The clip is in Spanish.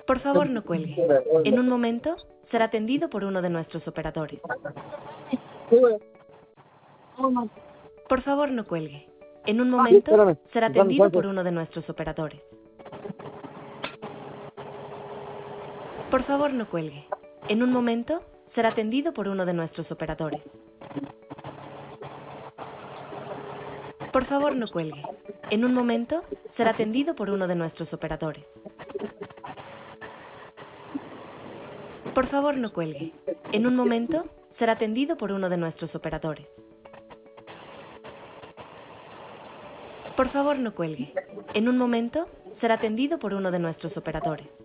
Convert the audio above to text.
Por favor, no cuelgue. En un momento será atendido por uno de nuestros operadores. Por favor, no cuelgue. En un momento Espérame, será dame atendido chance. por uno de nuestros operadores. Por favor, no cuelgue. En un momento será atendido por uno de nuestros operadores. Por favor, no cuelgue. En un momento será atendido por uno de nuestros operadores. Por favor, no cuelgue. En un momento será atendido por uno de nuestros operadores. Por favor, no cuelgue. En un momento será atendido por uno de nuestros operadores.